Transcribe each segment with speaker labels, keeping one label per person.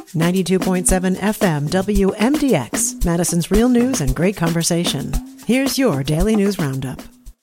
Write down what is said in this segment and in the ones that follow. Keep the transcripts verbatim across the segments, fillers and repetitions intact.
Speaker 1: ninety-two point seven F M W M D X, Madison's real news and great conversation. Here's your daily news roundup.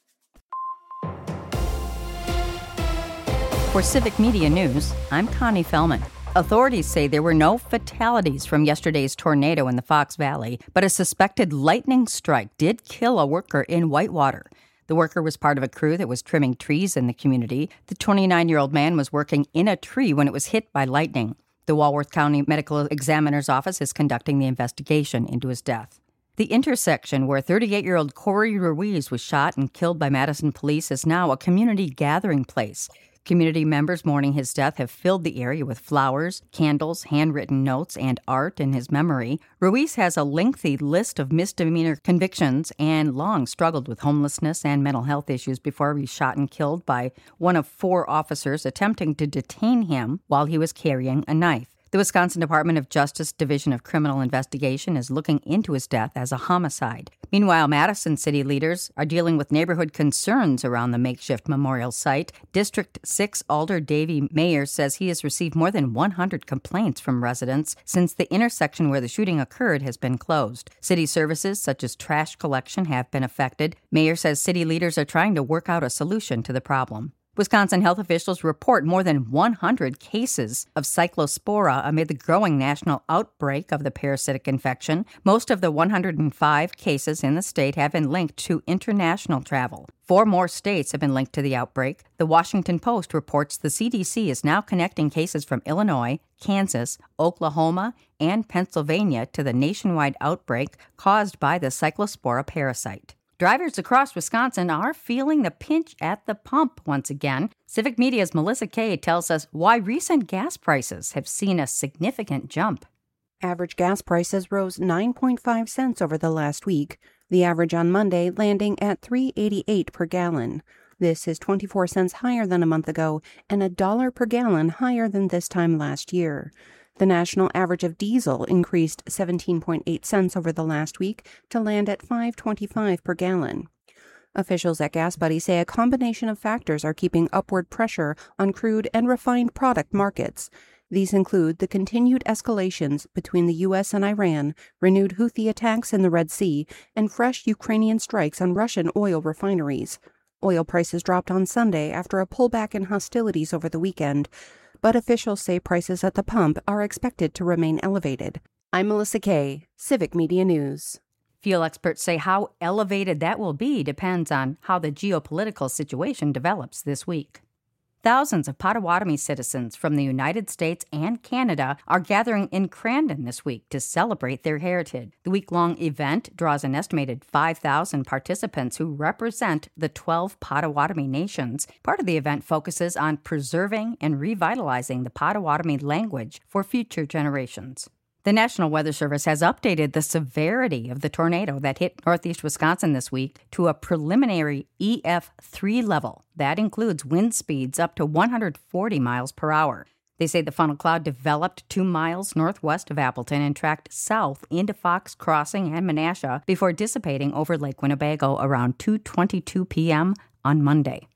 Speaker 2: For Civic Media News, I'm Connie Fellman. Authorities say there were no fatalities from yesterday's tornado in the Fox Valley, but a suspected lightning strike did kill a worker in Whitewater. The worker was part of a crew that was trimming trees in the community. The twenty-nine-year-old man was working in a tree when it was hit by lightning. The Walworth County Medical Examiner's Office is conducting the investigation into his death. The intersection where thirty-eight-year-old Corey Ruiz was shot and killed by Madison police is now a community gathering place. Community members mourning his death have filled the area with flowers, candles, handwritten notes, and art in his memory. Ruiz has a lengthy list of misdemeanor convictions and long struggled with homelessness and mental health issues before he was shot and killed by one of four officers attempting to detain him while he was carrying a knife. The Wisconsin Department of Justice Division of Criminal Investigation is looking into his death as a homicide. Meanwhile, Madison city leaders are dealing with neighborhood concerns around the makeshift memorial site. District six Alder Davey Mayer says he has received more than one hundred complaints from residents since the intersection where the shooting occurred has been closed. City services such as trash collection have been affected. Mayer says city leaders are trying to work out a solution to the problem. Wisconsin health officials report more than one hundred cases of cyclospora amid the growing national outbreak of the parasitic infection. Most of the one hundred five cases in the state have been linked to international travel. Four more states have been linked to the outbreak. The Washington Post reports the C D C is now connecting cases from Illinois, Kansas, Oklahoma, and Pennsylvania to the nationwide outbreak caused by the cyclospora parasite. Drivers across Wisconsin are feeling the pinch at the pump once again. Civic Media's Melissa Kay tells us why recent gas prices have seen a significant jump.
Speaker 3: Average gas prices rose nine point five cents over the last week, the average on Monday landing at three dollars and eighty-eight cents per gallon. This is twenty-four cents higher than a month ago and a dollar per gallon higher than this time last year. The national average of diesel increased seventeen point eight cents over the last week to land at five dollars and twenty-five cents per gallon. Officials at GasBuddy say a combination of factors are keeping upward pressure on crude and refined product markets. These include the continued escalations between the U S and Iran, renewed Houthi attacks in the Red Sea, and fresh Ukrainian strikes on Russian oil refineries. Oil prices dropped on Sunday after a pullback in hostilities over the weekend, but officials say prices at the pump are expected to remain elevated. I'm Melissa Kay, Civic Media News.
Speaker 2: Fuel experts say how elevated that will be depends on how the geopolitical situation develops this week. Thousands of Potawatomi citizens from the United States and Canada are gathering in Crandon this week to celebrate their heritage. The week-long event draws an estimated five thousand participants who represent the twelve Potawatomi nations. Part of the event focuses on preserving and revitalizing the Potawatomi language for future generations. The National Weather Service has updated the severity of the tornado that hit northeast Wisconsin this week to a preliminary E F three level. That includes wind speeds up to one hundred forty miles per hour. They say the funnel cloud developed two miles northwest of Appleton and tracked south into Fox Crossing and Menasha before dissipating over Lake Winnebago around two twenty-two p.m. on Monday.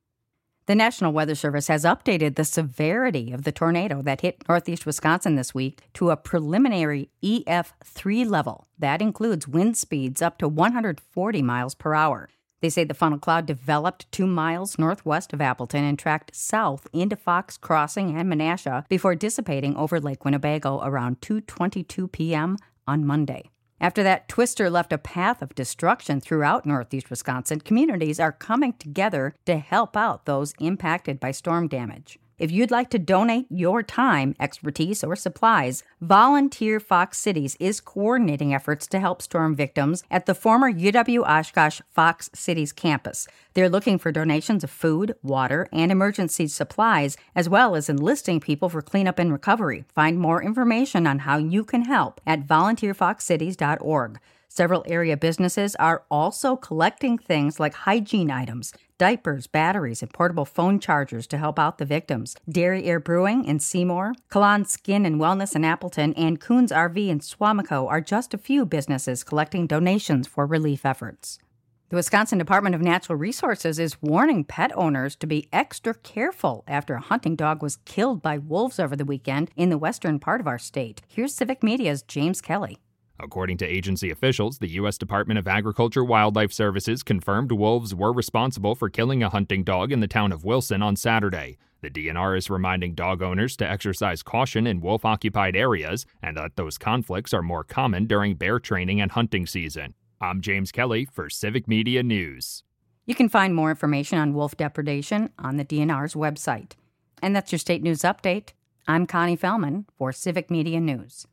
Speaker 2: The National Weather Service has updated the severity of the tornado that hit northeast Wisconsin this week to a preliminary E F three level. That includes wind speeds up to one hundred forty miles per hour. They say the funnel cloud developed two miles northwest of Appleton and tracked south into Fox Crossing and Menasha before dissipating over Lake Winnebago around two twenty-two p.m. on Monday. After that twister left a path of destruction throughout northeast Wisconsin, communities are coming together to help out those impacted by storm damage. If you'd like to donate your time, expertise, or supplies, Volunteer Fox Cities is coordinating efforts to help storm victims at the former U W-Oshkosh Fox Cities campus. They're looking for donations of food, water, and emergency supplies, as well as enlisting people for cleanup and recovery. Find more information on how you can help at volunteer fox cities dot org. Several area businesses are also collecting things like hygiene items, diapers, batteries, and portable phone chargers to help out the victims. Dairy Air Brewing in Seymour, Kalan Skin and Wellness in Appleton, and Coons R V in Swamico are just a few businesses collecting donations for relief efforts. The Wisconsin Department of Natural Resources is warning pet owners to be extra careful after a hunting dog was killed by wolves over the weekend in the western part of our state. Here's Civic Media's James Kelly.
Speaker 4: According to agency officials, the U S Department of Agriculture Wildlife Services confirmed wolves were responsible for killing a hunting dog in the town of Wilson on Saturday. The D N R is reminding dog owners to exercise caution in wolf-occupied areas and that those conflicts are more common during bear training and hunting season. I'm James Kelly for Civic Media News.
Speaker 2: You can find more information on wolf depredation on the D N R's website. And that's your state news update. I'm Connie Fellman for Civic Media News.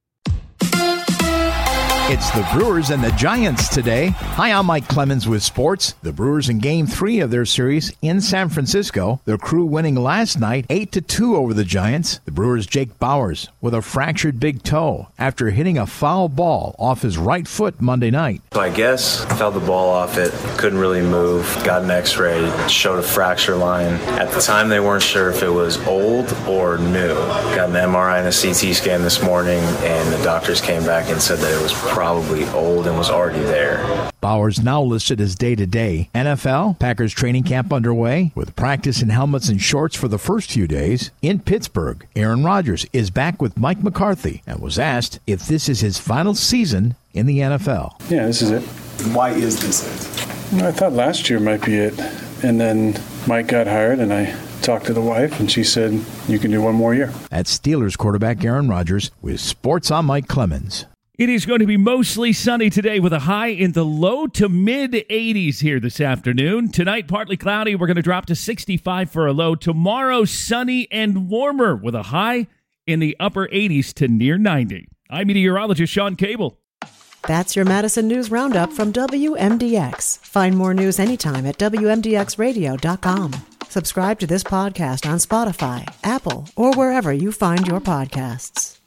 Speaker 5: It's the Brewers and the Giants today. Hi, I'm Mike Clemens with sports. The Brewers in Game three of their series in San Francisco. Their crew winning last night eight to two over the Giants. The Brewers' Jake Bauers with a fractured big toe after hitting a foul ball off his right foot Monday night.
Speaker 6: So I guess I felt the ball off it, couldn't really move, got an x-ray, showed a fracture line. At the time, they weren't sure if it was old or new. Got an M R I and a C T scan this morning, and the doctors came back and said that it was probably old and was already there.
Speaker 5: Bauers now listed as day-to-day. N F L, Packers training camp underway with practice in helmets and shorts for the first few days. In Pittsburgh, Aaron Rodgers is back with Mike McCarthy and was asked if this is his final season in the N F L.
Speaker 7: Yeah, this is it.
Speaker 8: Why is this it?
Speaker 7: I thought last year might be it. And then Mike got hired and I talked to the wife and she said, you can do one more year.
Speaker 5: That's Steelers quarterback Aaron Rodgers with Sports on Mike Clemens.
Speaker 9: It is going to be mostly sunny today with a high in the low to mid eighties here this afternoon. Tonight, partly cloudy. We're going to drop to sixty-five for a low. Tomorrow, sunny and warmer with a high in the upper eighties to near ninety. I'm meteorologist Sean Cable.
Speaker 1: That's your Madison News Roundup from W M D X. Find more news anytime at W M D X radio dot com. Subscribe to this podcast on Spotify, Apple, or wherever you find your podcasts.